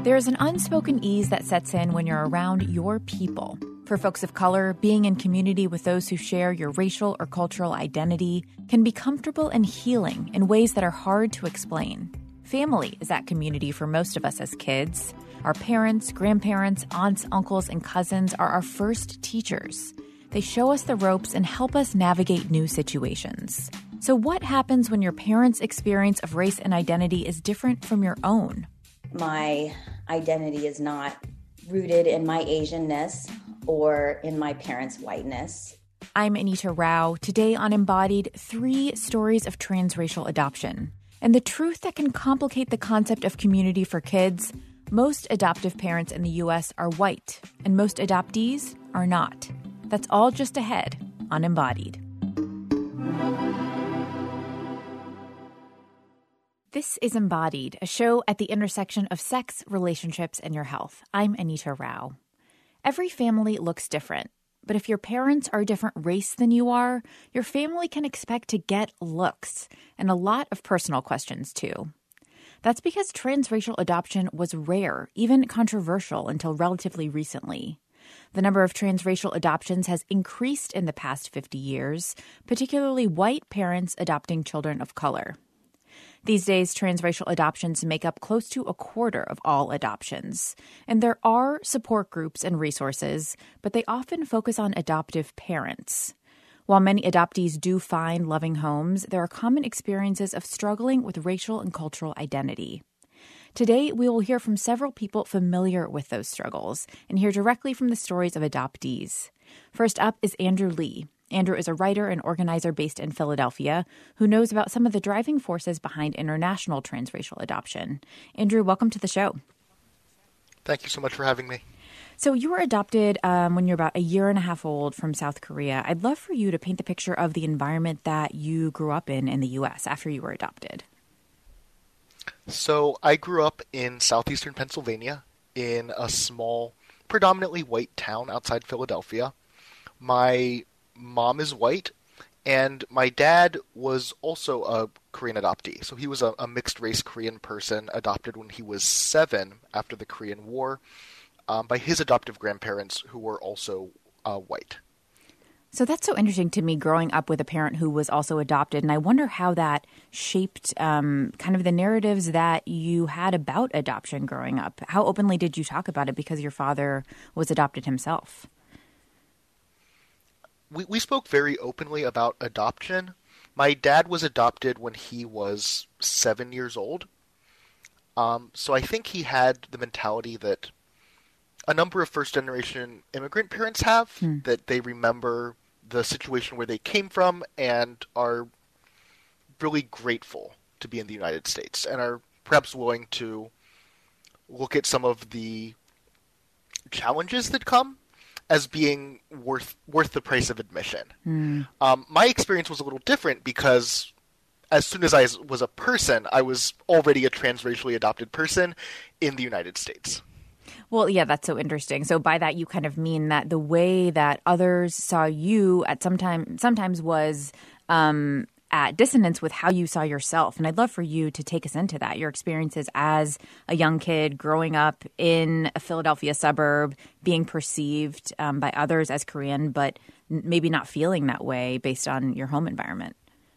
There's an unspoken ease that sets in when you're around your people. For folks of color, being in community with those who share your racial or cultural identity can be comfortable and healing in ways that are hard to explain. Family is that community for most of us as kids. Our parents, grandparents, aunts, uncles, and cousins are our first teachers. They show us the ropes and help us navigate new situations. So what happens when your parents' experience of race and identity is different from your own? My identity is not rooted in my Asianness or in my parents' whiteness. I'm Anita Rao. Today on Embodied, 3 stories of transracial adoption. And the truth that can complicate the concept of community for kids: most adoptive parents in the U.S. are white, and most adoptees are not. That's all just ahead on Embodied. This is Embodied, a show at the intersection of sex, relationships, and your health. I'm Anita Rao. Every family looks different, but if your parents are a different race than you are, your family can expect to get looks and a lot of personal questions, too. That's because transracial adoption was rare, even controversial, until relatively recently. The number of transracial adoptions has increased in the past 50 years, particularly white parents adopting children of color. These days, transracial adoptions make up close to a quarter of all adoptions. And there are support groups and resources, but they often focus on adoptive parents. While many adoptees do find loving homes, there are common experiences of struggling with racial and cultural identity. Today, we will hear from several people familiar with those struggles and hear directly from the stories of adoptees. First up is Andrew Lee. Andrew is a writer and organizer based in Philadelphia who knows about some of the driving forces behind international transracial adoption. Andrew, welcome to the show. Thank you so much for having me. So you were adopted when you're about a year and a half old from South Korea. I'd love for you to paint the picture of the environment that you grew up in the U.S. after you were adopted. So I grew up in southeastern Pennsylvania in a small, predominantly white town outside Philadelphia. My mom is white, and my dad was also a Korean adoptee. So he was a mixed-race Korean person adopted when he was 7 after the Korean War by his adoptive grandparents who were also white. So that's so interesting to me, growing up with a parent who was also adopted, and I wonder how that shaped kind of the narratives that you had about adoption growing up. How openly did you talk about it because your father was adopted himself? We spoke very openly about adoption. My dad was adopted when he was 7 years old. So I think he had the mentality that a number of first-generation immigrant parents have, that they remember the situation where they came from and are really grateful to be in the United States and are perhaps willing to look at some of the challenges that come as being worth the price of admission. My experience was a little different because as soon as I was a person, I was already a transracially adopted person in the United States. Well, yeah, that's so interesting. So by that, you kind of mean that the way that others saw you at sometimes was at dissonance with how you saw yourself. And I'd love for you to take us into that, your experiences as a young kid growing up in a Philadelphia suburb, being perceived by others as Korean, but maybe not feeling that way based on your home environment.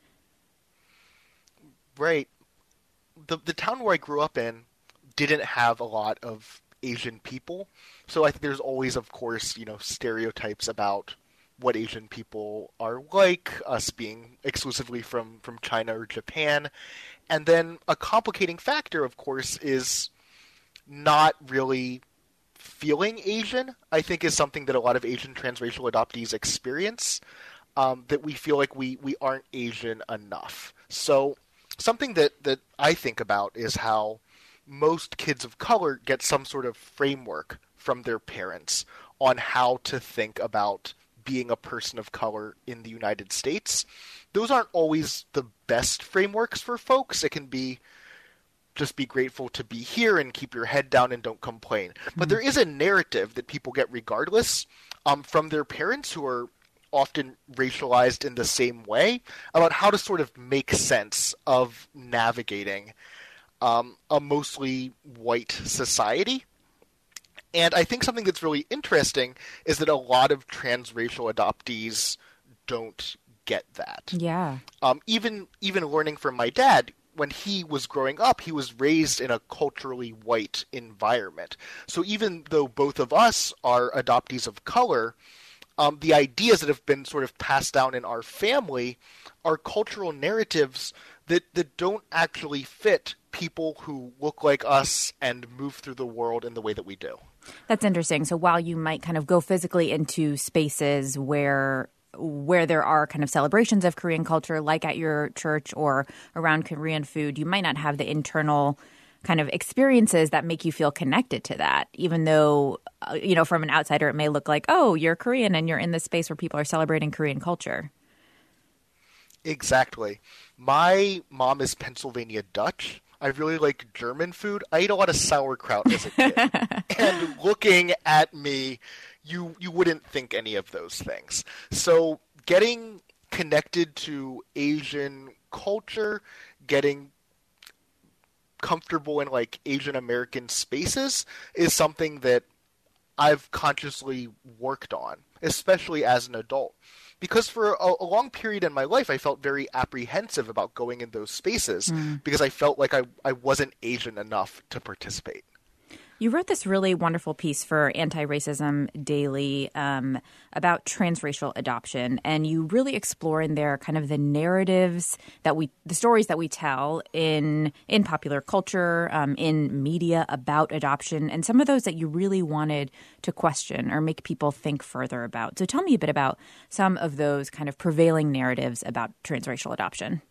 Right. The town where I grew up in didn't have a lot of Asian people. So I think there's always, of course, stereotypes about what Asian people are like, us being exclusively from China or Japan. And then a complicating factor, of course, is not really feeling Asian, I think is something that a lot of Asian transracial adoptees experience, that we feel like we aren't Asian enough. So something that I think about is how most kids of color get some sort of framework from their parents on how to think about being a person of color in the United States. Those aren't always the best frameworks for folks. It can be just be grateful to be here and keep your head down and don't complain. But there is a narrative that people get regardless from their parents who are often racialized in the same way about how to sort of make sense of navigating a mostly white society. And I think something that's really interesting is that a lot of transracial adoptees don't get that. Yeah. Even learning from my dad, when he was growing up, he was raised in a culturally white environment. So even though both of us are adoptees of color, the ideas that have been sort of passed down in our family are cultural narratives that don't actually fit people who look like us and move through the world in the way that we do. That's interesting. So while you might kind of go physically into spaces where there are kind of celebrations of Korean culture, like at your church or around Korean food, you might not have the internal kind of experiences that make you feel connected to that, even though, from an outsider, it may look like, oh, you're Korean and you're in this space where people are celebrating Korean culture. Exactly. My mom is Pennsylvania Dutch. I really like German food. I ate a lot of sauerkraut as a kid. And looking at me, you wouldn't think any of those things. So getting connected to Asian culture, getting comfortable in like Asian American spaces is something that I've consciously worked on, especially as an adult. Because for a long period in my life, I felt very apprehensive about going in those spaces because I felt like I wasn't Asian enough to participate. You wrote this really wonderful piece for Anti-Racism Daily about transracial adoption, and you really explore in there kind of the narratives the stories that we tell in popular culture, in media about adoption, and some of those that you really wanted to question or make people think further about. So tell me a bit about some of those kind of prevailing narratives about transracial adoption.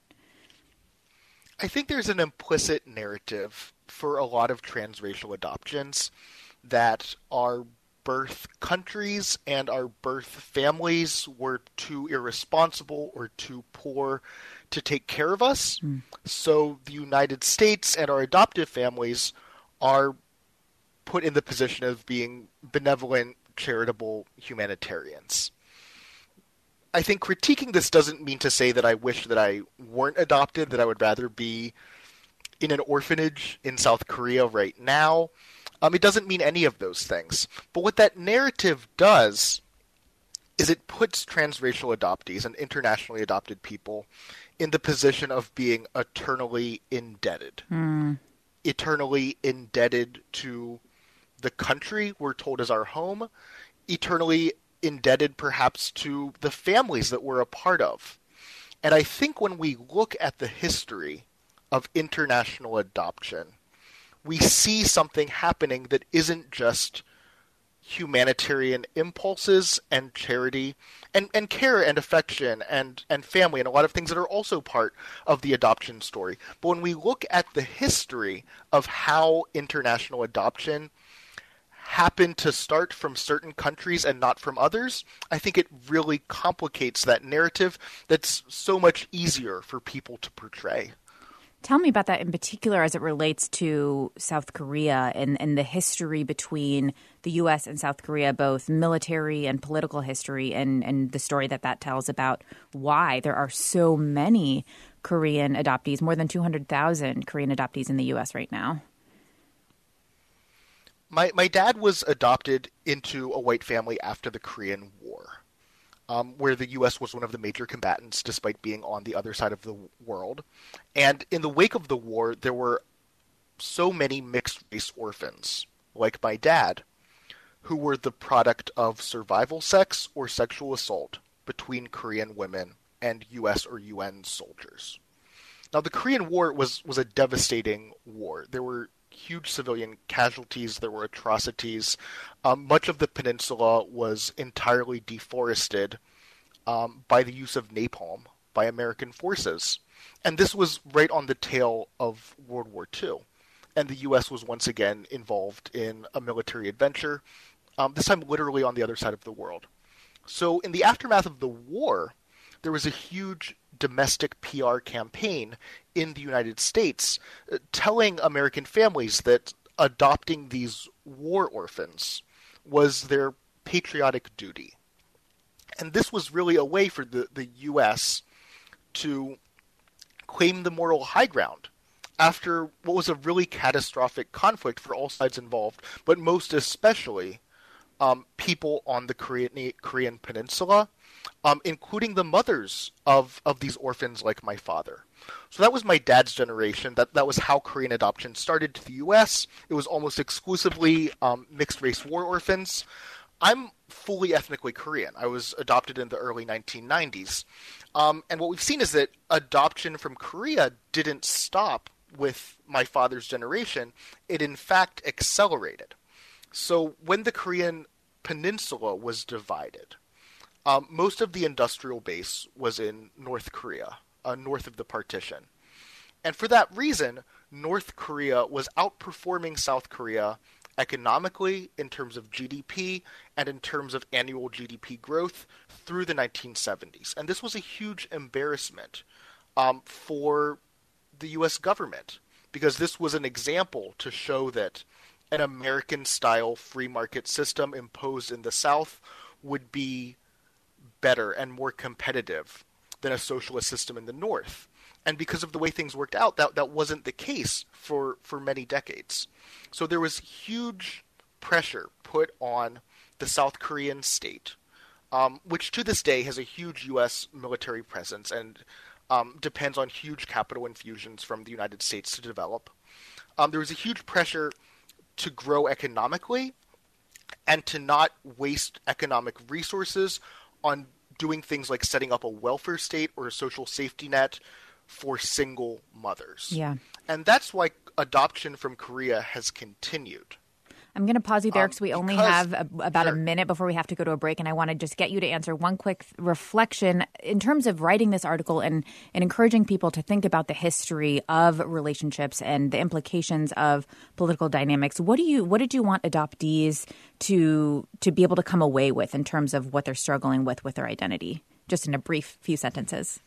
I think there's an implicit narrative for a lot of transracial adoptions that our birth countries and our birth families were too irresponsible or too poor to take care of us. So the United States and our adoptive families are put in the position of being benevolent, charitable humanitarians. I think critiquing this doesn't mean to say that I wish that I weren't adopted, that I would rather be in an orphanage in South Korea right now. It doesn't mean any of those things. But what that narrative does is it puts transracial adoptees and internationally adopted people in the position of being eternally indebted. Eternally indebted to the country we're told is our home, eternally indebted perhaps to the families that we're a part of. And I think when we look at the history of international adoption, we see something happening that isn't just humanitarian impulses and charity and care and affection and family and a lot of things that are also part of the adoption story. But when we look at the history of how international adoption happened to start from certain countries and not from others, I think it really complicates that narrative that's so much easier for people to portray. Tell me about that in particular as it relates to South Korea and the history between the U.S. and South Korea, both military and political history, and the story that tells about why there are so many Korean adoptees, more than 200,000 Korean adoptees in the U.S. right now. My dad was adopted into a white family after the Korean War, where the U.S. was one of the major combatants despite being on the other side of the world. And in the wake of the war, there were so many mixed-race orphans, like my dad, who were the product of survival sex or sexual assault between Korean women and U.S. or UN soldiers. Now, the Korean War was a devastating war. There were huge civilian casualties, there were atrocities. Much of the peninsula was entirely deforested by the use of napalm by American forces. And this was right on the tail of World War II. And the U.S. was once again involved in a military adventure, this time literally on the other side of the world. So in the aftermath of the war, there was a huge domestic PR campaign in the United States telling American families that adopting these war orphans was their patriotic duty. And this was really a way for the U.S. to claim the moral high ground after what was a really catastrophic conflict for all sides involved, but most especially people on the Korean Peninsula, including the mothers of these orphans like my father. So that was my dad's generation. That was how Korean adoption started to the U.S. It was almost exclusively mixed-race war orphans. I'm fully ethnically Korean. I was adopted in the early 1990s. And what we've seen is that adoption from Korea didn't stop with my father's generation. It, in fact, accelerated. So when the Korean Peninsula was divided, most of the industrial base was in North Korea, north of the partition. And for that reason, North Korea was outperforming South Korea economically, in terms of GDP, and in terms of annual GDP growth through the 1970s. And this was a huge embarrassment for the U.S. government, because this was an example to show that an American-style free market system imposed in the South would be better and more competitive than a socialist system in the North. And because of the way things worked out, that wasn't the case for many decades. So there was huge pressure put on the South Korean state, which to this day has a huge U.S. military presence and depends on huge capital infusions from the United States to develop. There was a huge pressure to grow economically and to not waste economic resources on doing things like setting up a welfare state or a social safety net for single mothers. Yeah. And that's why adoption from Korea has continued. I'm going to pause you there because we only have about sure. a minute before we have to go to a break. And I want to just get you to answer one quick reflection in terms of writing this article and encouraging people to think about the history of relationships and the implications of political dynamics. What did you want adoptees to be able to come away with in terms of what they're struggling with their identity? Just in a brief few sentences.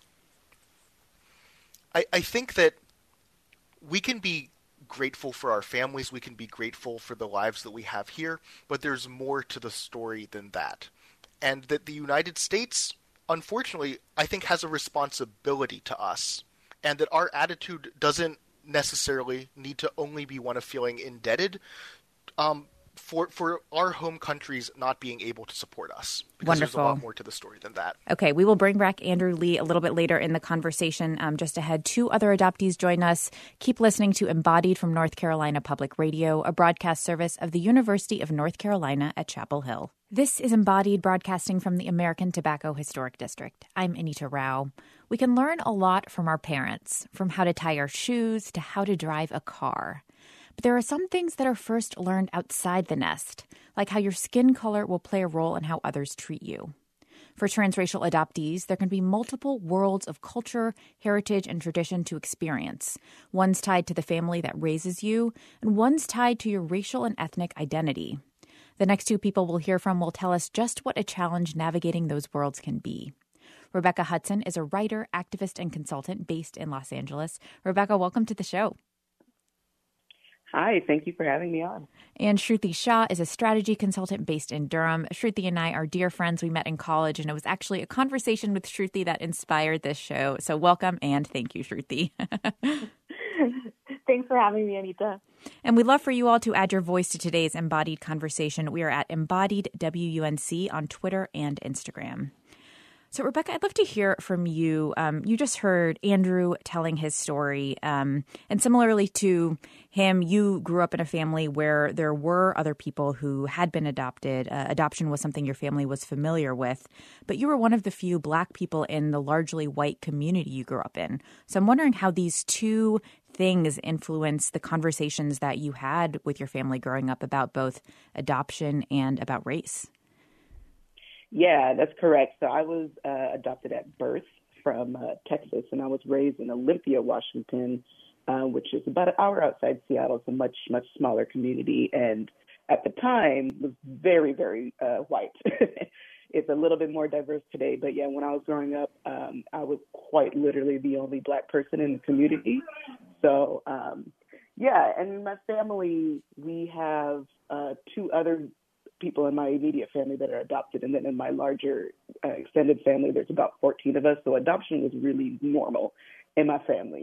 I think that we can be grateful for our families, we can be grateful for the lives that we have here, but there's more to the story than that. And that the United States, unfortunately, I think has a responsibility to us, and that our attitude doesn't necessarily need to only be one of feeling indebted for our home countries not being able to support us. Because Wonderful. There's a lot more to the story than that. Okay, we will bring back Andrew Lee a little bit later in the conversation. Just ahead, 2 other adoptees join us. Keep listening to Embodied from North Carolina Public Radio, a broadcast service of the University of North Carolina at Chapel Hill. This is Embodied, broadcasting from the American Tobacco Historic District. I'm Anita Rao. We can learn a lot from our parents, from how to tie our shoes to how to drive a car. But there are some things that are first learned outside the nest, like how your skin color will play a role in how others treat you. For transracial adoptees, there can be multiple worlds of culture, heritage, and tradition to experience. One's tied to the family that raises you, and one's tied to your racial and ethnic identity. The next 2 people we'll hear from will tell us just what a challenge navigating those worlds can be. Rebecca Hudson is a writer, activist, and consultant based in Los Angeles. Rebecca, welcome to the show. Hi, thank you for having me on. And Shruti Shah is a strategy consultant based in Durham. Shruti and I are dear friends. We met in college, and it was actually a conversation with Shruti that inspired this show. So welcome and thank you, Shruti. Thanks for having me, Anita. And we'd love for you all to add your voice to today's Embodied conversation. We are at Embodied WUNC on Twitter and Instagram. So, Rebecca, I'd love to hear from you. You just heard Andrew telling his story. And similarly to him, you grew up in a family where there were other people who had been adopted. Adoption was something your family was familiar with. But you were one of the few Black people in the largely white community you grew up in. So I'm wondering how these 2 things influence the conversations that you had with your family growing up about both adoption and about race. Yeah, that's correct. So I was adopted at birth from Texas, and I was raised in Olympia, Washington, which is about an hour outside Seattle. It's a much, much smaller community, and at the time was very, very white. It's a little bit more diverse today, but yeah, when I was growing up, I was quite literally the only Black person in the community. So, yeah, and in my family, we have 2 other people in my immediate family that are adopted. And then in my larger extended family, there's about 14 of us. So adoption was really normal in my family.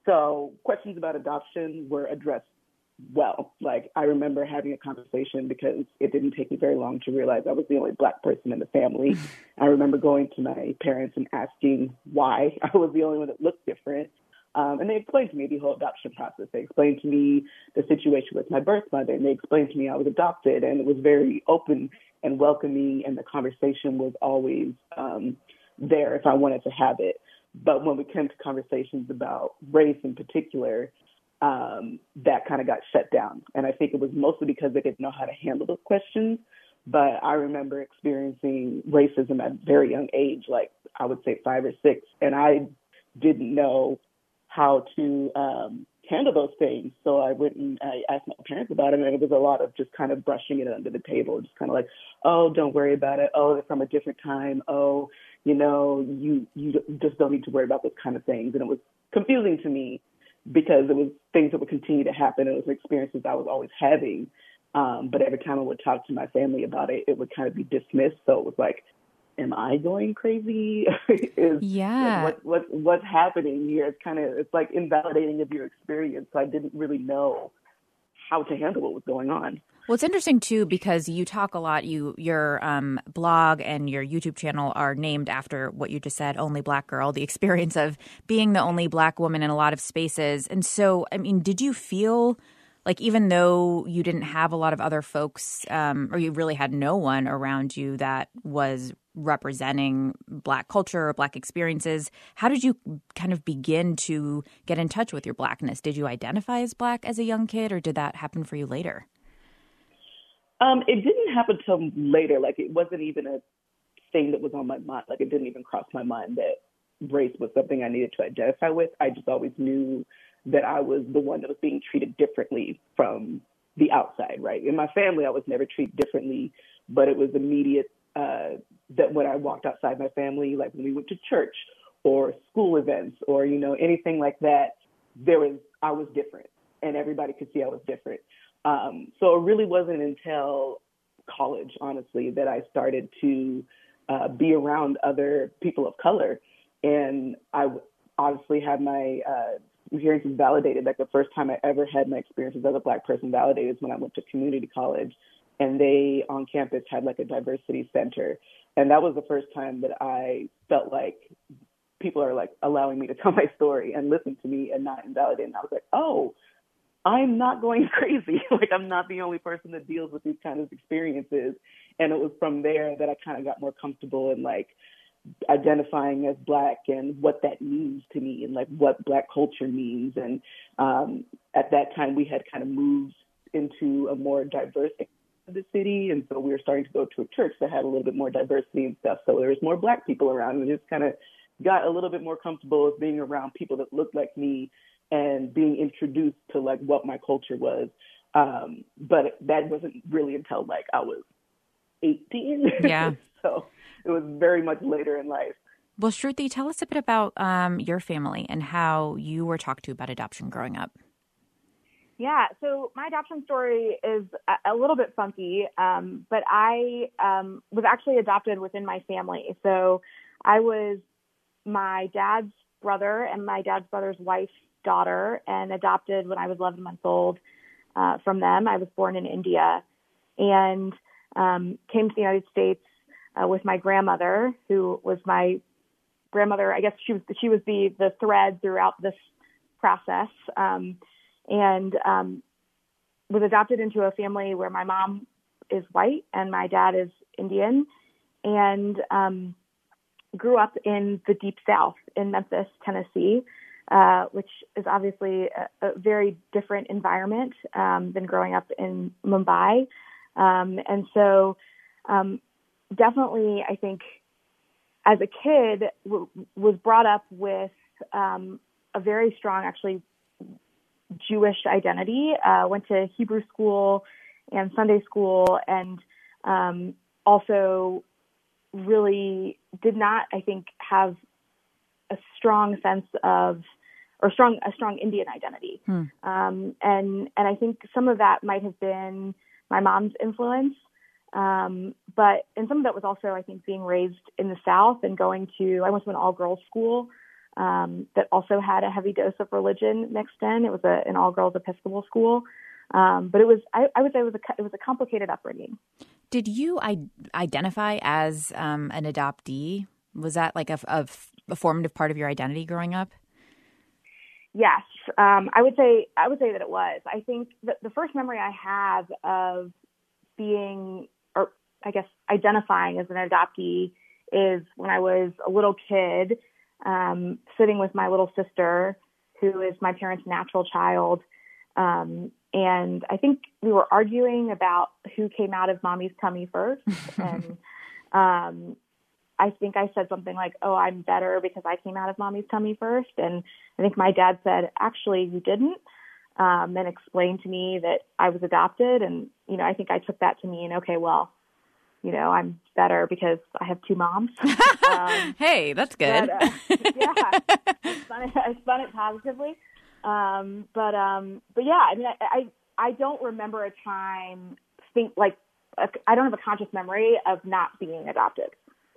So questions about adoption were addressed well. Like, I remember having a conversation because it didn't take me very long to realize I was the only Black person in the family. I remember going to my parents and asking why I was the only one that looked different. And they explained to me the whole adoption process. They explained to me the situation with my birth mother, and they explained to me I was adopted, and it was very open and welcoming, and the conversation was always there if I wanted to have it. But when we came to conversations about race in particular, that kind of got shut down. And I think it was mostly because they didn't know how to handle those questions. But I remember experiencing racism at a very young age, like I would say 5 or 6, and I didn't know how to handle those things. So I went and I asked my parents about it, and it was a lot of just kind of brushing it under the table, just kind of like, oh, don't worry about it. Oh, they're from a different time. Oh, you just don't need to worry about those kind of things. And it was confusing to me because it was things that would continue to happen. It was experiences I was always having. But every time I would talk to my family about it, it would kind of be dismissed. So it was like, am I going crazy? What's happening here? It's like invalidating of your experience. So I didn't really know how to handle what was going on. Well, it's interesting, too, because you talk a lot. Your blog and your YouTube channel are named after what you just said, Only Black Girl, the experience of being the only Black woman in a lot of spaces. And so, I mean, did you feel like even though you didn't have a lot of other folks or you really had no one around you that was representing Black culture or Black experiences, how did you kind of begin to get in touch with your Blackness? Did you identify as Black as a young kid, or did that happen for you later? It didn't happen till later. Like, it wasn't even a thing that was on my mind. Like, it didn't even cross my mind that race was something I needed to identify with. I just always knew that I was the one that was being treated differently from the outside, right? In my family, I was never treated differently, but it was immediate that when I walked outside my family, like when we went to church or school events or, anything like that, I was different and everybody could see I was different. So it really wasn't until college, honestly, that I started to be around other people of color. And I obviously had my experiences validated. Like, the first time I ever had my experiences as a Black person validated is when I went to community college, and they on campus had like a diversity center. And that was the first time that I felt like people are like allowing me to tell my story and listen to me and not invalidate. And I was like, oh, I'm not going crazy. Like, I'm not the only person that deals with these kind of experiences. And it was from there that I kind of got more comfortable in like identifying as Black and what that means to me and like what Black culture means. And at that time we had kind of moved into a more diverse of the city. And so we were starting to go to a church that had a little bit more diversity and stuff. So there was more Black people around, and just kind of got a little bit more comfortable with being around people that looked like me and being introduced to like what my culture was. But that wasn't really until like I was 18. Yeah. So it was very much later in life. Well, Shruti, tell us a bit about your family and how you were talked to about adoption growing up. Yeah, so my adoption story is a little bit funky, but I was actually adopted within my family. So I was my dad's brother and my dad's brother's wife's daughter, and adopted when I was 11 months old from them. I was born in India and came to the United States with my grandmother, who was my grandmother. I guess she was the thread throughout this process. And was adopted into a family where my mom is white and my dad is Indian, and grew up in the Deep South in Memphis, Tennessee, which is obviously a very different environment than growing up in Mumbai. And so definitely, I think, as a kid, was brought up with a very strong, actually, Jewish identity, went to Hebrew school and Sunday school, and also really did not, I think, have a strong sense of, or a strong Indian identity. And I think some of that might have been my mom's influence, and some of that was also, I think, being raised in the South and I went to an all-girls school that also had a heavy dose of religion mixed in. It was an all-girls Episcopal school. But it was, I would say it was a complicated upbringing. Did you identify as an adoptee? Was that like a formative part of your identity growing up? Yes, I would say that it was. I think that the first memory I have of being, or I guess identifying as an adoptee, is when I was a little kid, sitting with my little sister, who is my parents' natural child. And I think we were arguing about who came out of mommy's tummy first. And I think I said something like, "Oh, I'm better because I came out of mommy's tummy first." And I think my dad said, "Actually, you didn't," and explained to me that I was adopted. And, I think I took that to mean, okay, well, I'm better because I have two moms. Hey, that's good. But, yeah, I spun it positively. But yeah, I mean, I don't remember a time I don't have a conscious memory of not being adopted.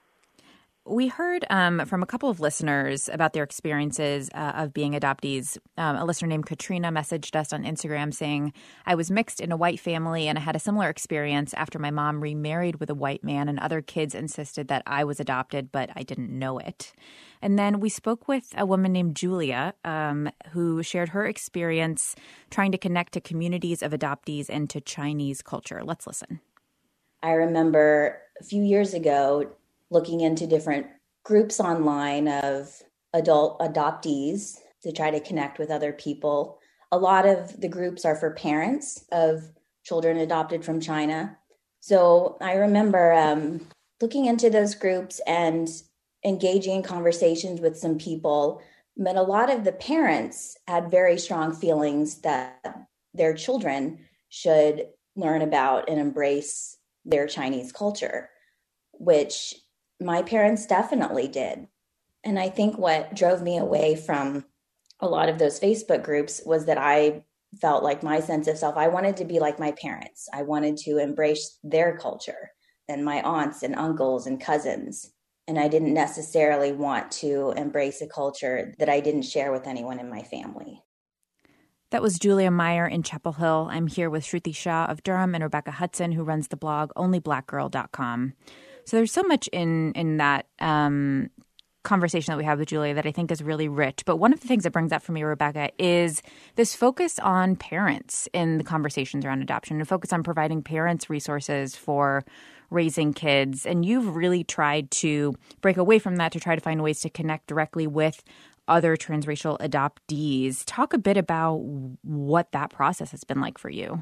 We heard from a couple of listeners about their experiences of being adoptees. A listener named Katrina messaged us on Instagram saying, "I was mixed in a white family and I had a similar experience after my mom remarried with a white man and other kids insisted that I was adopted, but I didn't know it." And then we spoke with a woman named Julia who shared her experience trying to connect to communities of adoptees and to Chinese culture. Let's listen. I remember a few years ago looking into different groups online of adult adoptees to try to connect with other people. A lot of the groups are for parents of children adopted from China. So I remember looking into those groups and engaging in conversations with some people, but a lot of the parents had very strong feelings that their children should learn about and embrace their Chinese culture, which my parents definitely did. And I think what drove me away from a lot of those Facebook groups was that I felt like my sense of self, I wanted to be like my parents. I wanted to embrace their culture and my aunts and uncles and cousins. And I didn't necessarily want to embrace a culture that I didn't share with anyone in my family. That was Julia Meyer in Chapel Hill. I'm here with Shruti Shah of Durham and Rebecca Hudson, who runs the blog onlyblackgirl.com. So there's so much in that conversation that we have with Julia that I think is really rich. But one of the things that brings up for me, Rebecca, is this focus on parents in the conversations around adoption and focus on providing parents resources for raising kids. And you've really tried to break away from that to try to find ways to connect directly with other transracial adoptees. Talk a bit about what that process has been like for you.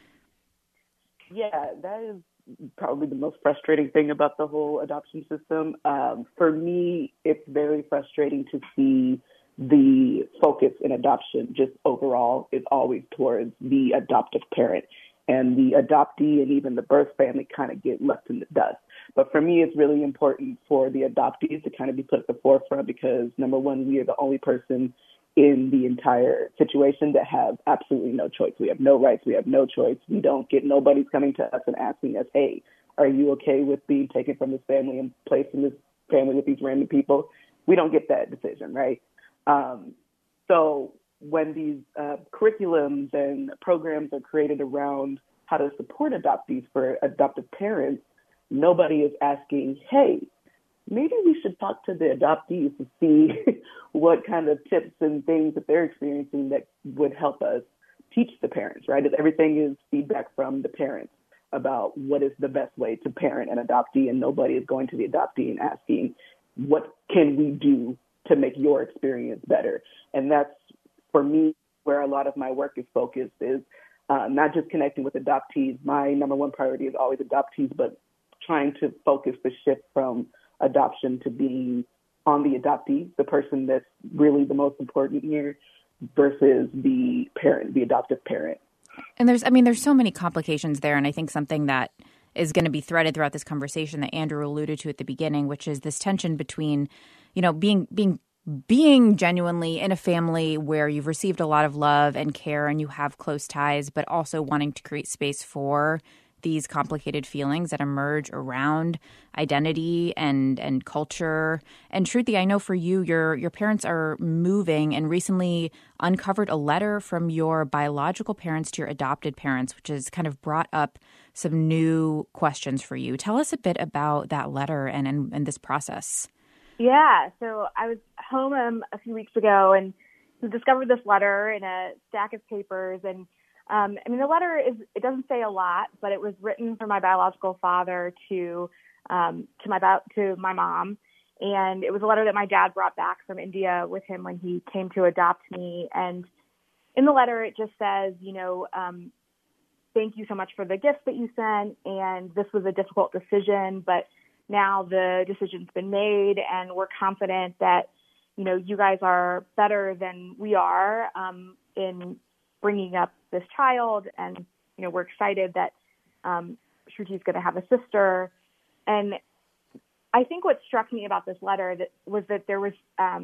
Yeah, that is probably the most frustrating thing about the whole adoption system. For me, it's very frustrating to see the focus in adoption just overall is always towards the adoptive parent, and the adoptee and even the birth family kind of get left in the dust. But for me, it's really important for the adoptees to kind of be put at the forefront because, number one, we are the only person in the entire situation that have absolutely no choice. We have no rights. We have no choice. We don't get, nobody's coming to us and asking us, hey, are you okay with being taken from this family and placed in this family with these random people? We don't get that decision, right? So when these curriculums and programs are created around how to support adoptees for adoptive parents, nobody is asking, hey, maybe we should talk to the adoptees to see what kind of tips and things that they're experiencing that would help us teach the parents, right? Everything is feedback from the parents about what is the best way to parent an adoptee, and nobody is going to the adoptee and asking, what can we do to make your experience better? And that's, for me, where a lot of my work is focused, is not just connecting with adoptees. My number one priority is always adoptees, but trying to focus the shift from adoption to being on the adoptee, the person that's really the most important here, versus the parent, the adoptive parent. And there's so many complications there. And I think something that is going to be threaded throughout this conversation that Andrew alluded to at the beginning, which is this tension between, being genuinely in a family where you've received a lot of love and care and you have close ties, but also wanting to create space for these complicated feelings that emerge around identity and culture. And Shruti, I know for you, your parents are moving and recently uncovered a letter from your biological parents to your adopted parents, which has kind of brought up some new questions for you. Tell us a bit about that letter and this process. Yeah, so I was home a few weeks ago and discovered this letter in a stack of papers. And the letter it doesn't say a lot, but it was written from my biological father to my mom. And it was a letter that my dad brought back from India with him when he came to adopt me. And in the letter, it just says, thank you so much for the gifts that you sent. And this was a difficult decision, but now the decision's been made, and we're confident that, you guys are better than we are in bringing up this child. And, we're excited that Shruti's going to have a sister. And I think what struck me about this letter was that there was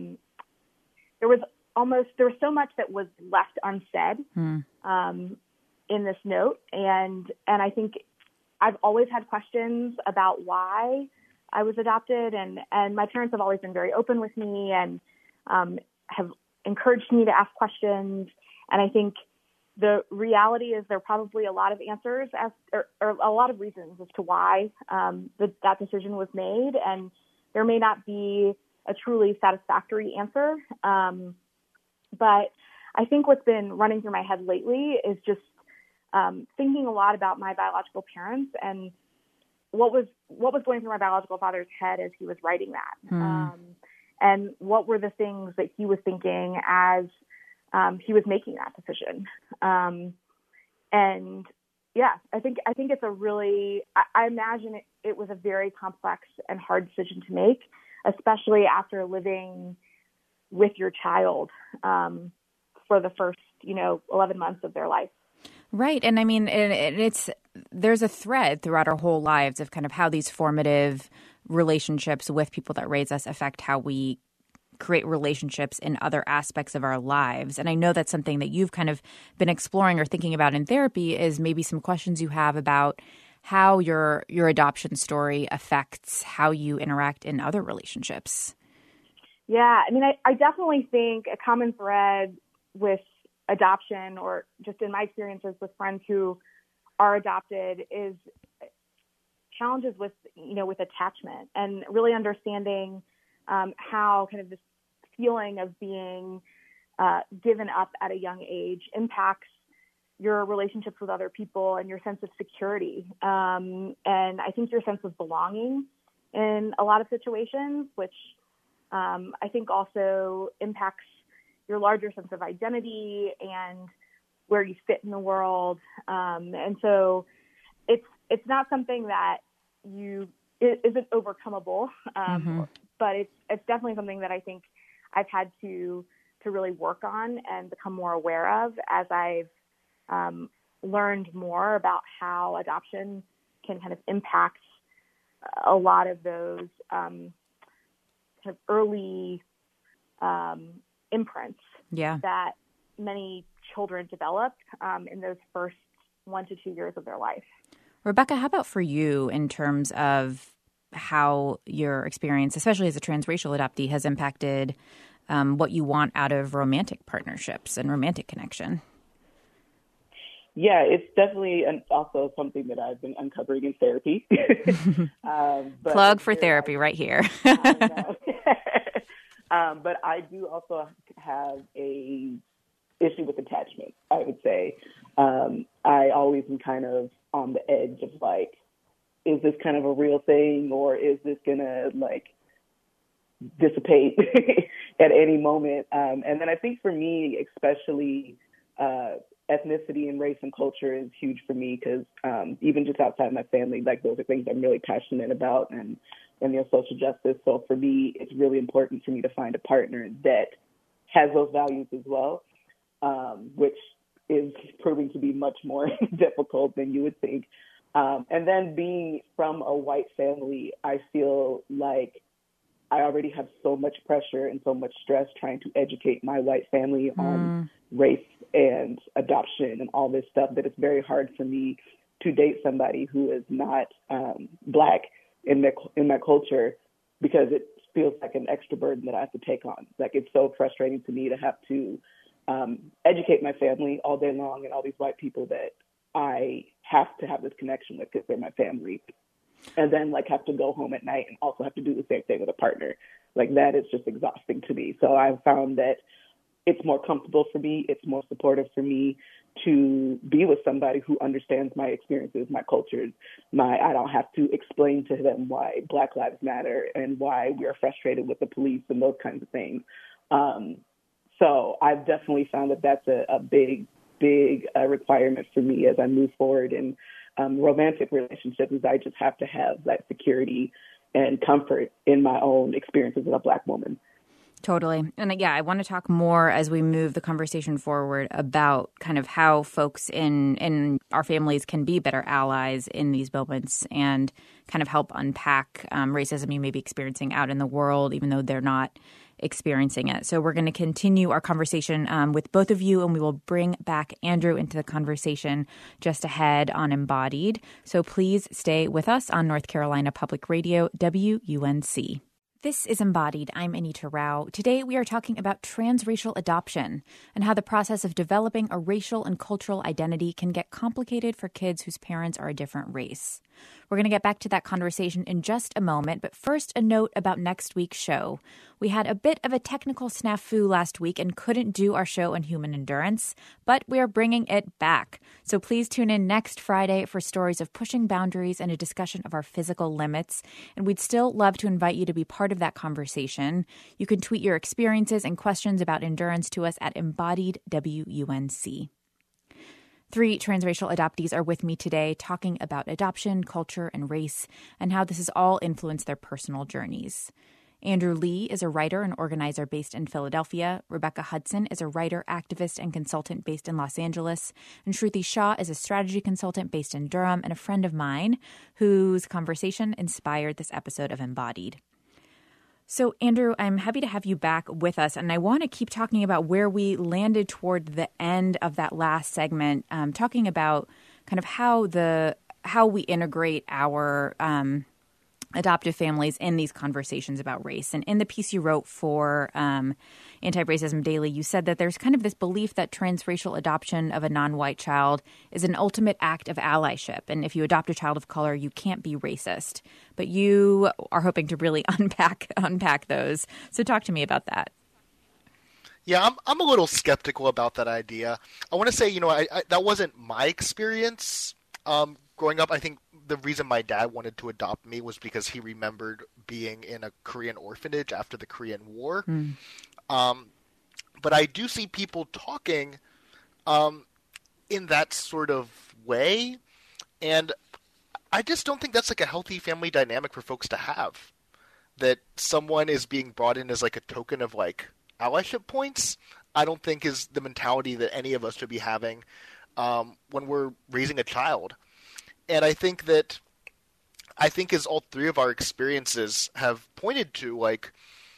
so much that was left unsaid in this note. And I think I've always had questions about why I was adopted, and my parents have always been very open with me and have encouraged me to ask questions. And I think the reality is there are probably a lot of answers or a lot of reasons as to why that decision was made, and there may not be a truly satisfactory answer. But I think what's been running through my head lately is just thinking a lot about my biological parents and what was going through my biological father's head as he was writing that, and what were the things that he was thinking as he was making that decision. And yeah, I think it's a really, I imagine it was a very complex and hard decision to make, especially after living with your child for the first 11 months of their life. Right. And I mean, there's a thread throughout our whole lives of kind of how these formative relationships with people that raise us affect how we create relationships in other aspects of our lives. And I know that's something that you've kind of been exploring or thinking about in therapy, is maybe some questions you have about how your adoption story affects how you interact in other relationships. Yeah. I mean, I definitely think a common thread with adoption, or just in my experiences with friends who are adopted, is challenges with attachment, and really understanding how kind of this feeling of being given up at a young age impacts your relationships with other people and your sense of security. And I think your sense of belonging in a lot of situations, which I think also impacts your larger sense of identity and where you fit in the world. And so it's not something that isn't overcomable, but it's definitely something that I think I've had to really work on and become more aware of as I've learned more about how adoption can kind of impact a lot of those kind of early imprints that many children develop in those first 1 to 2 years of their life. Rebecca, how about for you in terms of how your experience, especially as a transracial adoptee, has impacted what you want out of romantic partnerships and romantic connection? Yeah, it's definitely also something that I've been uncovering in therapy. Plug for therapy right here. But I do also have a issue with attachment, I would say. I always am kind of on the edge of like, is this kind of a real thing, or is this going to like dissipate at any moment? And then I think for me, especially ethnicity and race and culture is huge for me, because even just outside my family, like those are things I'm really passionate about, and social justice. So for me, it's really important for me to find a partner that has those values as well, which is proving to be much more difficult than you would think. And then being from a white family, I feel like I already have so much pressure and so much stress trying to educate my white family on race and adoption and all this stuff that it's very hard for me to date somebody who is not Black in my culture, because it feels like an extra burden that I have to take on. Like, it's so frustrating to me to have to educate my family all day long and all these white people that I have to have this connection with because they're my family. And then like have to go home at night and also have to do the same thing with a partner. Like, that is just exhausting to me. So I've found that it's more comfortable for me, it's more supportive for me to be with somebody who understands my experiences, my cultures. I don't have to explain to them why Black Lives Matter and why we're frustrated with the police and those kinds of things. So I've definitely found that that's a big requirement for me as I move forward in romantic relationships, is I just have to have that security and comfort in my own experiences as a Black woman. Totally. And yeah, I want to talk more as we move the conversation forward about kind of how folks in our families can be better allies in these moments and kind of help unpack racism you may be experiencing out in the world, even though they're not experiencing it. So we're going to continue our conversation with both of you, and we will bring back Andrew into the conversation just ahead on Embodied. So please stay with us on North Carolina Public Radio, WUNC. This is Embodied. I'm Anita Rao. Today we are talking about transracial adoption and how the process of developing a racial and cultural identity can get complicated for kids whose parents are a different race. We're going to get back to that conversation in just a moment, but first a note about next week's show. We had a bit of a technical snafu last week and couldn't do our show on human endurance, but we are bringing it back. So please tune in next Friday for stories of pushing boundaries and a discussion of our physical limits. And we'd still love to invite you to be part of that conversation. You can tweet your experiences and questions about endurance to us at EmbodiedWUNC. 3 transracial adoptees are with me today talking about adoption, culture, and race, and how this has all influenced their personal journeys. Andrew Lee is a writer and organizer based in Philadelphia. Rebecca Hudson is a writer, activist, and consultant based in Los Angeles. And Shruti Shah is a strategy consultant based in Durham and a friend of mine whose conversation inspired this episode of Embodied. So, Andrew, I'm happy to have you back with us, and I want to keep talking about where we landed toward the end of that last segment, talking about kind of how we integrate our adoptive families in these conversations about race. And in the piece you wrote for Anti-Racism Daily, you said that there's kind of this belief that transracial adoption of a non-white child is an ultimate act of allyship. And if you adopt a child of color, you can't be racist. But you are hoping to really unpack those. So talk to me about that. Yeah, I'm a little skeptical about that idea. I want to say, that wasn't my experience growing up. I think the reason my dad wanted to adopt me was because he remembered being in a Korean orphanage after the Korean War. But I do see people talking in that sort of way, and I just don't think that's like a healthy family dynamic for folks to have. That someone is being brought in as like a token of like allyship points, I don't think is the mentality that any of us should be having when we're raising a child. And I think as all 3 of our experiences have pointed to, like,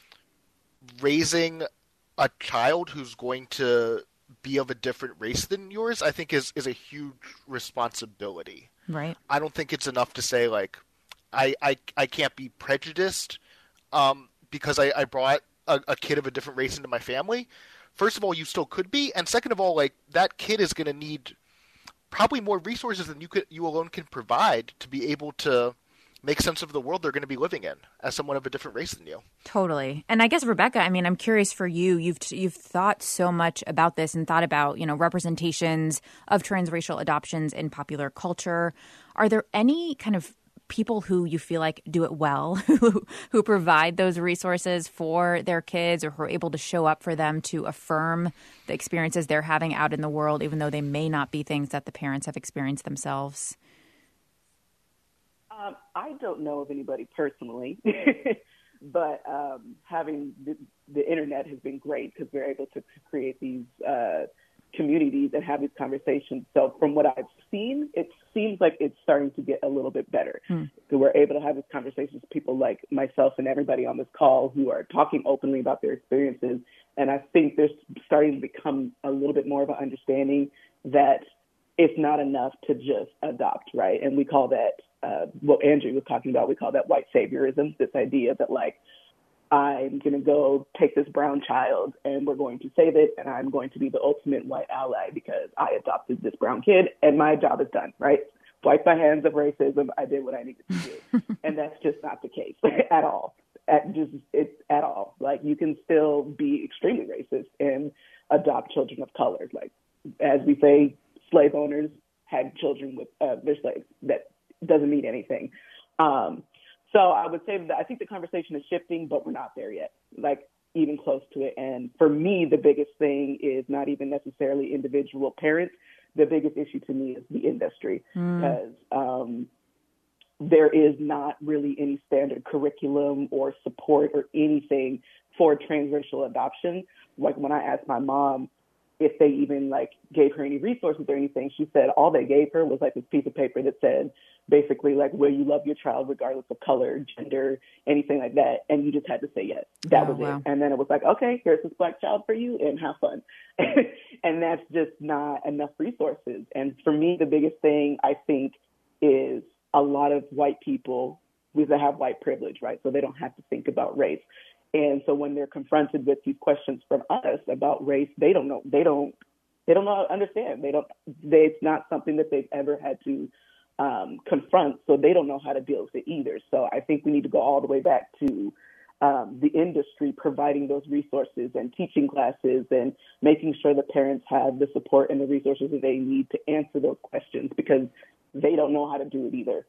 raising a child who's going to be of a different race than yours, I think is a huge responsibility. Right. I don't think it's enough to say, like, I can't be prejudiced because I brought a kid of a different race into my family. First of all, you still could be. And second of all, like, that kid is going to need probably more resources than you alone can provide to be able to make sense of the world they're going to be living in as someone of a different race than you. Totally. And I guess, Rebecca, I mean, I'm curious for you. You've thought so much about this and thought about, representations of transracial adoptions in popular culture. Are there any kind of people who you feel like do it well, who provide those resources for their kids or who are able to show up for them to affirm the experiences they're having out in the world, even though they may not be things that the parents have experienced themselves? I don't know of anybody personally, but having the internet has been great because we're able to create these communities and have these conversations. So from what I've seen, it seems like it's starting to get a little bit better. So we're able to have these conversations with people like myself and everybody on this call who are talking openly about their experiences. And I think there's starting to become a little bit more of an understanding that it's not enough to just adopt, right? And we call that, what Andrew was talking about, we call that white saviorism, this idea that like, I'm going to go take this brown child and we're going to save it, and I'm going to be the ultimate white ally because I adopted this brown kid and my job is done, right? Wipe my hands of racism. I did what I needed to do. And that's just not the case at all. At all. Like, you can still be extremely racist and adopt children of color. Like, as we say, slave owners had children with their slaves. That doesn't mean anything. So I would say that I think the conversation is shifting, but we're not there yet, like even close to it. And for me, the biggest thing is not even necessarily individual parents. The biggest issue to me is the industry, because there is not really any standard curriculum or support or anything for transracial adoption. Like, when I asked my mom if they even like gave her any resources or anything, she said all they gave her was like this piece of paper that said basically like, will you love your child regardless of color, gender, anything like that? And you just had to say yes. That was it. And then it was like, okay, here's this black child for you and have fun. And that's just not enough resources. And for me, the biggest thing I think is a lot of white people, because they have white privilege, right? So they don't have to think about race. And so when they're confronted with these questions from us about race, they don't know. They don't understand. It's not something that they've ever had to confront. So they don't know how to deal with it either. So I think we need to go all the way back to the industry providing those resources and teaching classes and making sure the parents have the support and the resources that they need to answer those questions, because they don't know how to do it either.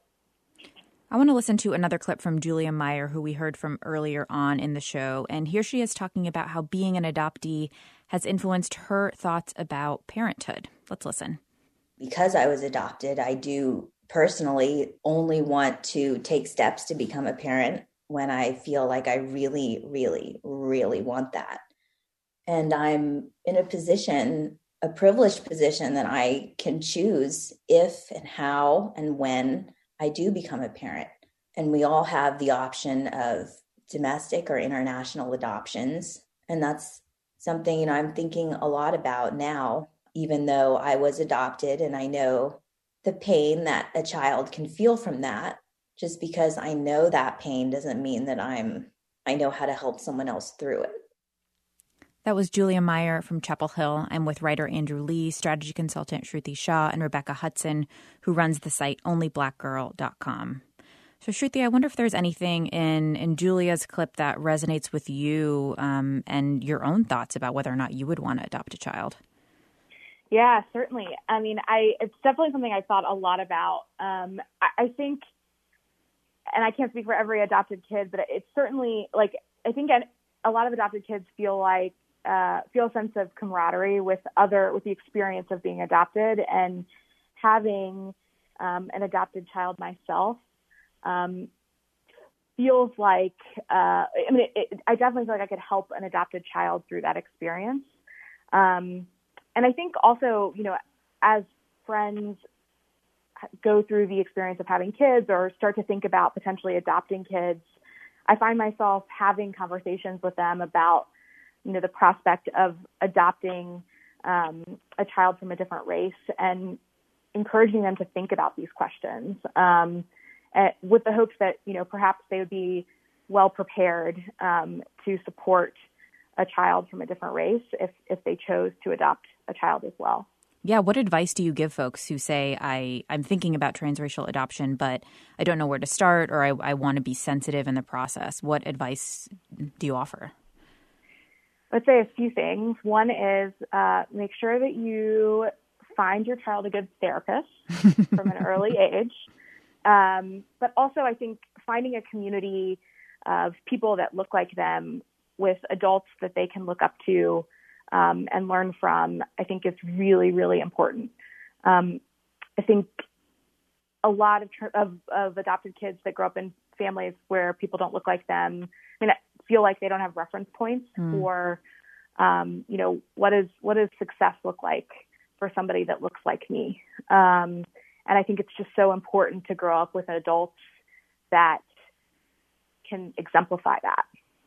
I want to listen to another clip from Julia Meyer, who we heard from earlier on in the show. And here she is talking about how being an adoptee has influenced her thoughts about parenthood. Let's listen. Because I was adopted, I do personally only want to take steps to become a parent when I feel like I really, really, really want that. And I'm in a position, a privileged position, that I can choose if and how and when I do become a parent. And we all have the option of domestic or international adoptions. And that's something, I'm thinking a lot about now, even though I was adopted, and I know the pain that a child can feel from that. Just because I know that pain doesn't mean that I know how to help someone else through it. That was Julia Meyer from Chapel Hill. I'm with writer Andrew Lee, strategy consultant Shruti Shah, and Rebecca Hudson, who runs the site onlyblackgirl.com. So, Shruti, I wonder if there's anything in Julia's clip that resonates with you and your own thoughts about whether or not you would want to adopt a child. Yeah, certainly. I mean, it's definitely something I thought a lot about. I think, and I can't speak for every adopted kid, but it's certainly like, I think a lot of adopted kids feel a sense of camaraderie with the experience of being adopted, and having an adopted child myself feels like, I definitely feel like I could help an adopted child through that experience. And I think also, as friends go through the experience of having kids or start to think about potentially adopting kids, I find myself having conversations with them about, the prospect of adopting a child from a different race, and encouraging them to think about these questions with the hopes that, perhaps they would be well prepared to support a child from a different race if they chose to adopt a child as well. Yeah. What advice do you give folks who say, I'm thinking about transracial adoption, but I don't know where to start, or I want to be sensitive in the process? What advice do you offer? Let's say a few things. One is make sure that you find your child a good therapist from an early age. But also, I think finding a community of people that look like them, with adults that they can look up to and learn from, I think is really, really important. I think a lot of adopted kids that grow up in families where people don't look like them, I feel like they don't have reference points for, what does success look like for somebody that looks like me? And I think it's just so important to grow up with adults that can exemplify that.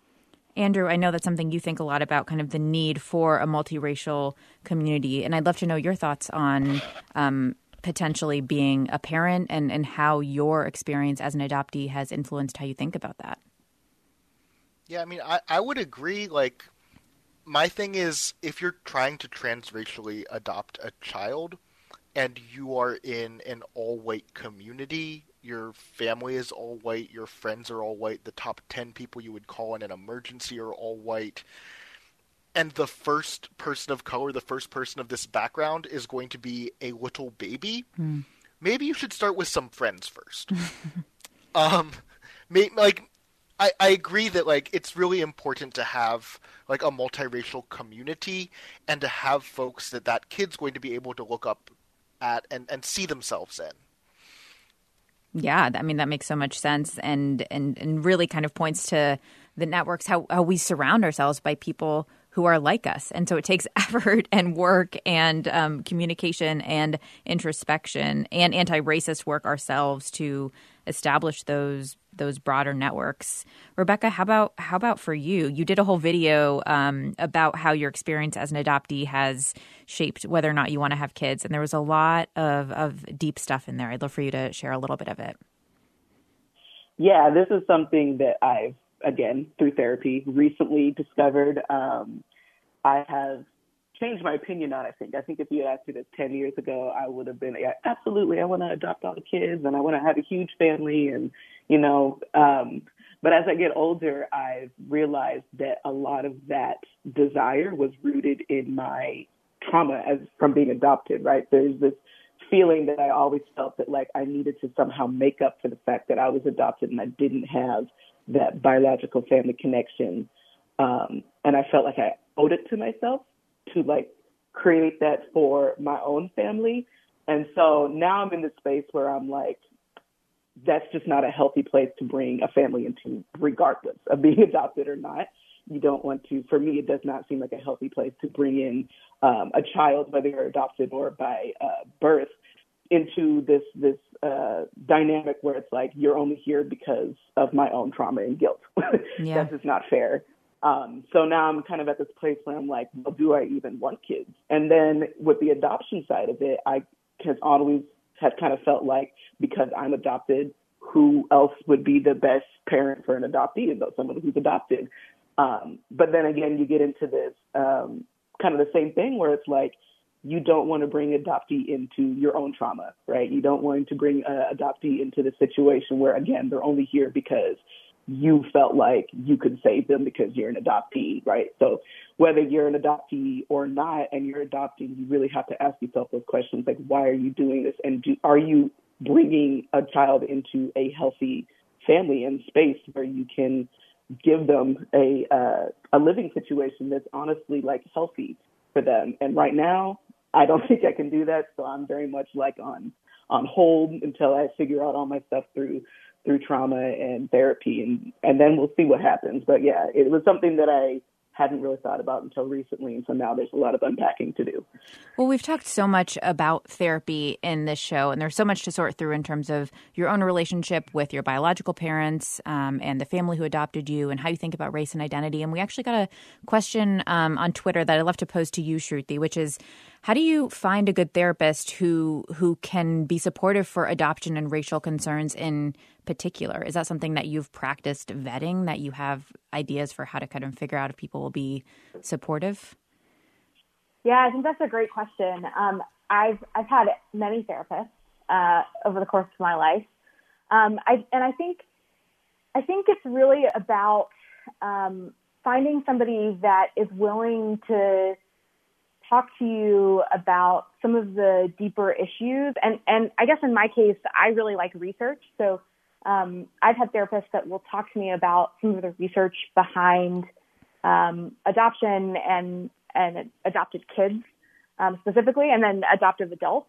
Andrew, I know that's something you think a lot about, kind of the need for a multiracial community. And I'd love to know your thoughts on potentially being a parent and how your experience as an adoptee has influenced how you think about that. Yeah, I mean, I would agree. Like, my thing is, if you're trying to transracially adopt a child and you are in an all-white community, your family is all white, your friends are all white, the top 10 people you would call in an emergency are all white, and the first person of color, the first person of this background is going to be a little baby, maybe you should start with some friends first. I agree that, like, it's really important to have, like, a multiracial community and to have folks that kid's going to be able to look up at and see themselves in. Yeah, I mean, that makes so much sense and really kind of points to the networks, how we surround ourselves by people who are like us. And so it takes effort and work and communication and introspection and anti-racist work ourselves to establish those broader networks. Rebecca, how about for you? You did a whole video about how your experience as an adoptee has shaped whether or not you want to have kids. And there was a lot of deep stuff in there. I'd love for you to share a little bit of it. Yeah, this is something that I've, again, through therapy, recently discovered. I have changed my opinion on, I think. I think if you had asked me this 10 years ago, I would have been, yeah, absolutely, I want to adopt all the kids and I want to have a huge family and, but as I get older, I've realized that a lot of that desire was rooted in my trauma from being adopted, right? There's this feeling that I always felt that, like, I needed to somehow make up for the fact that I was adopted and I didn't have that biological family connection. And I felt like I owed it to myself to, like, create that for my own family. And so now I'm in this space where I'm like, that's just not a healthy place to bring a family into, regardless of being adopted or not. You don't want to, for me, it does not seem like a healthy place to bring in a child, whether you're adopted or by birth, into this dynamic where it's like, you're only here because of my own trauma and guilt. Yeah. That's just not fair. So now I'm kind of at this place where I'm like, well, do I even want kids? And then with the adoption side of it, I has always have kind of felt like, because I'm adopted, who else would be the best parent for an adoptee than someone who's adopted? But then again, you get into this kind of the same thing where it's like, you don't want to bring adoptee into your own trauma, right? You don't want to bring adoptee into the situation where, again, they're only here because you felt like you could save them because you're an adoptee, right? So whether you're an adoptee or not and you're adopting, you really have to ask yourself those questions, like, why are you doing this? And are you bringing a child into a healthy family and space where you can give them a living situation that's honestly, like, healthy for them? And right now, I don't think I can do that. So I'm very much like on hold until I figure out all my stuff through trauma and therapy, and then we'll see what happens. But yeah, it was something that I hadn't really thought about until recently, and so now there's a lot of unpacking to do. Well, we've talked so much about therapy in this show, and there's so much to sort through in terms of your own relationship with your biological parents and the family who adopted you and how you think about race and identity. And we actually got a question on Twitter that I'd love to pose to you, Shruti, which is, how do you find a good therapist who can be supportive for adoption and racial concerns in particular? Is that something that you've practiced vetting, that you have ideas for how to kind of figure out if people will be supportive? Yeah, I think that's a great question. I've had many therapists over the course of my life, I think it's really about finding somebody that is willing to talk to you about some of the deeper issues. And I guess in my case, I really like research. So I've had therapists that will talk to me about some of the research behind adoption and adopted kids specifically, and then adoptive adults.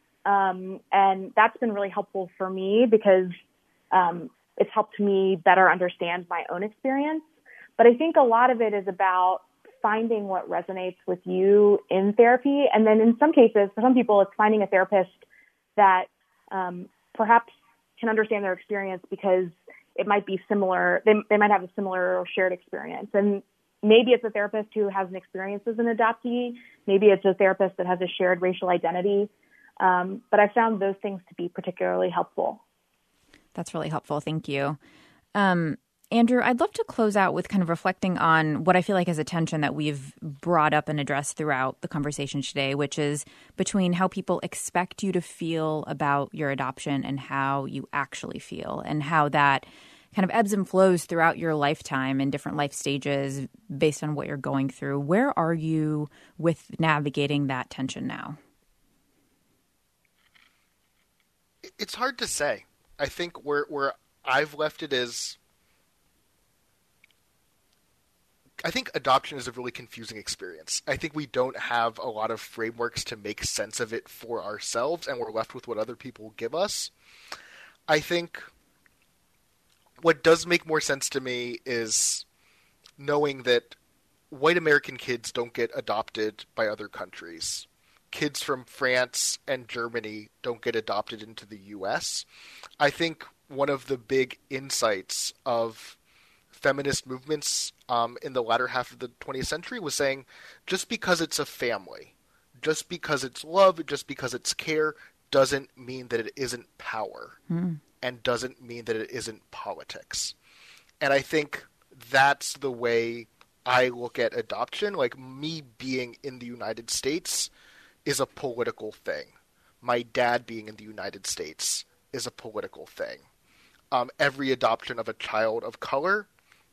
And that's been really helpful for me because it's helped me better understand my own experience. But I think a lot of it is about finding what resonates with you in therapy. And then in some cases, for some people, it's finding a therapist that perhaps can understand their experience because it might be similar. They might have a similar or shared experience. And maybe it's a therapist who has an experience as an adoptee. Maybe it's a therapist that has a shared racial identity. But I found those things to be particularly helpful. That's really helpful. Thank you. Andrew, I'd love to close out with kind of reflecting on what I feel like is a tension that we've brought up and addressed throughout the conversation today, which is between how people expect you to feel about your adoption and how you actually feel, and how that kind of ebbs and flows throughout your lifetime in different life stages based on what you're going through. Where are you with navigating that tension now? It's hard to say. I think where I've left it is, I think adoption is a really confusing experience. I think we don't have a lot of frameworks to make sense of it for ourselves, and we're left with what other people give us. I think what does make more sense to me is knowing that white American kids don't get adopted by other countries. Kids from France and Germany don't get adopted into the U.S. I think one of the big insights of feminist movements in the latter half of the 20th century was saying, just because it's a family, just because it's love, just because it's care, doesn't mean that it isn't power, and doesn't mean that it isn't politics. And I think that's the way I look at adoption. Like, me being in the United States is a political thing. My dad being in the United States is a political thing. Every adoption of a child of color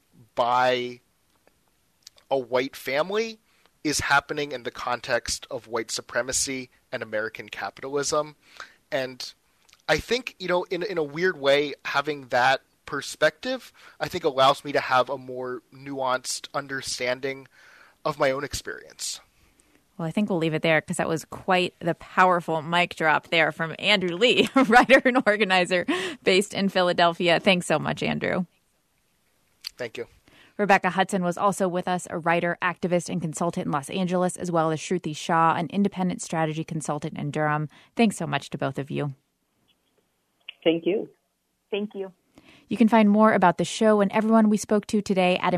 by a white family is happening in the context of white supremacy and American capitalism. And I think, in a weird way, having that perspective, I think allows me to have a more nuanced understanding of my own experience. Well, I think we'll leave it there because that was quite the powerful mic drop there from Andrew Lee, writer and organizer based in Philadelphia. Thanks so much, Andrew. Thank you. Rebecca Hudson was also with us, a writer, activist, and consultant in Los Angeles, as well as Shruti Shah, an independent strategy consultant in Durham. Thanks so much to both of you. Thank you. Thank you. You can find more about the show and everyone we spoke to today at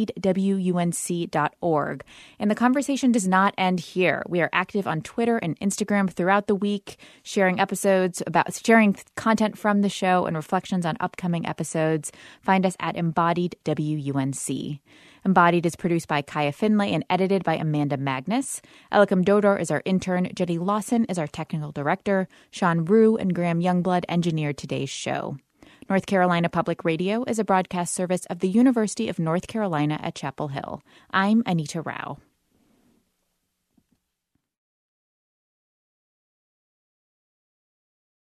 embodiedwunc.org. And the conversation does not end here. We are active on Twitter and Instagram throughout the week, sharing content from the show and reflections on upcoming episodes. Find us at embodiedwunc. Embodied is produced by Kaya Finlay and edited by Amanda Magnus. Elikam Dodor is our intern. Jenny Lawson is our technical director. Sean Rue and Graham Youngblood engineered today's show. North Carolina Public Radio is a broadcast service of the University of North Carolina at Chapel Hill. I'm Anita Rao.